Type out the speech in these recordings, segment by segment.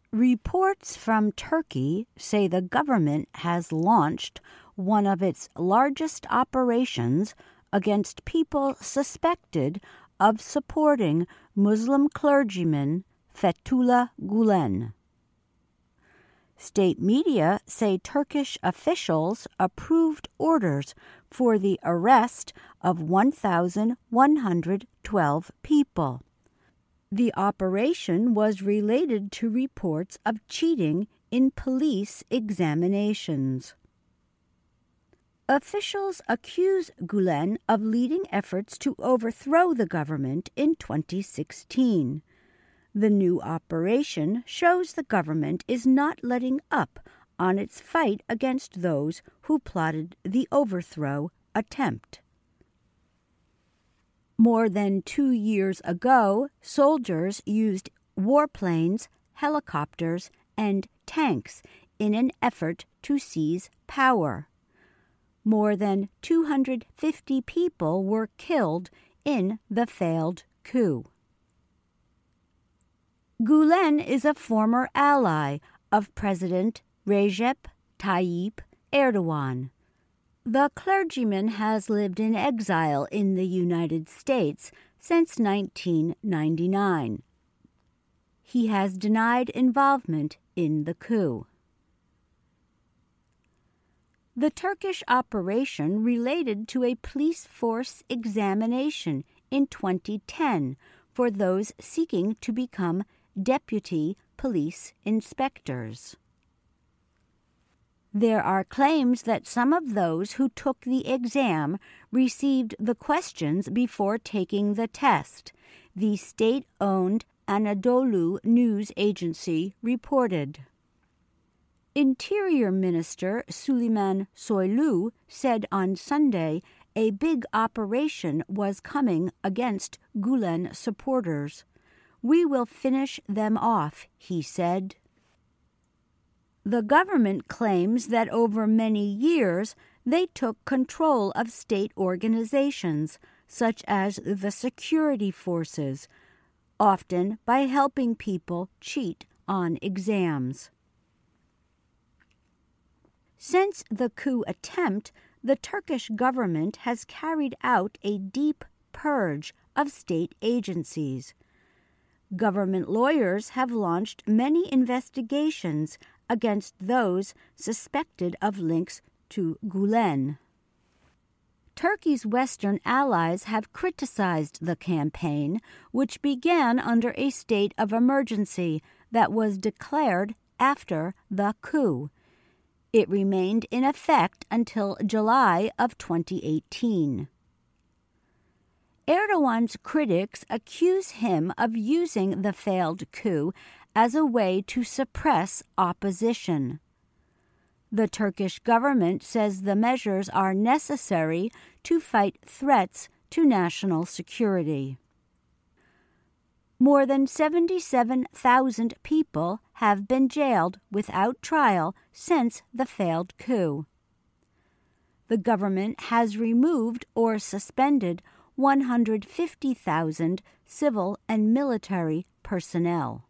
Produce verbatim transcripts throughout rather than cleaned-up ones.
Reports from Turkey say the government has launched one of its largest operations against people suspected of supporting Muslim clergyman Fethullah Gulen. State media say Turkish officials approved orders for the arrest of one thousand one hundred twelve people. The operation was related to reports of cheating in police examinations. Officials accuse Gulen of leading efforts to overthrow the government in twenty sixteen. The new operation shows the government is not letting up on its fight against those who plotted the overthrow attempt. More than two years ago, soldiers used warplanes, helicopters, and tanks in an effort to seize power. More than two hundred fifty people were killed in the failed coup. Gulen is a former ally of President Recep Tayyip Erdogan. The clergyman has lived in exile in the United States since nineteen ninety-nine. He has denied involvement in the coup. The Turkish operation related to a police force examination in twenty ten for those seeking to become deputy police inspectors. There are claims that some of those who took the exam received the questions before taking the test, the state-owned Anadolu news agency reported. Interior Minister Süleyman Soylu said on Sunday a big operation was coming against Gulen supporters. "We will finish them off," he said. The government claims that over many years they took control of state organizations, such as the security forces, often by helping people cheat on exams. Since the coup attempt, the Turkish government has carried out a deep purge of state agencies. Government lawyers have launched many investigations against those suspected of links to Gulen. Turkey's Western allies have criticized the campaign, which began under a state of emergency that was declared after the coup. It remained in effect until July of twenty eighteen. Erdogan's critics accuse him of using the failed coup as a way to suppress opposition. The Turkish government says the measures are necessary to fight threats to national security. More than seventy-seven thousand people have been jailed without trial since the failed coup. The government has removed or suspended one hundred fifty thousand civil and military personnel.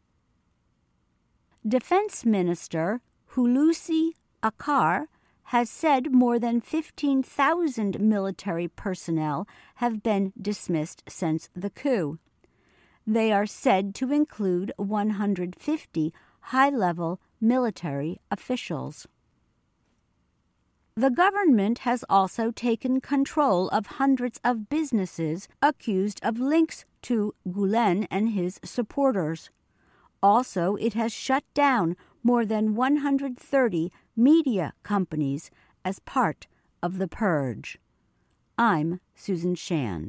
Defense Minister Hulusi Akar has said more than fifteen thousand military personnel have been dismissed since the coup. They are said to include one hundred fifty high-level military officials. The government has also taken control of hundreds of businesses accused of links to Gulen and his supporters. Also, it has shut down more than one hundred thirty media companies as part of the purge. I'm Susan Shand.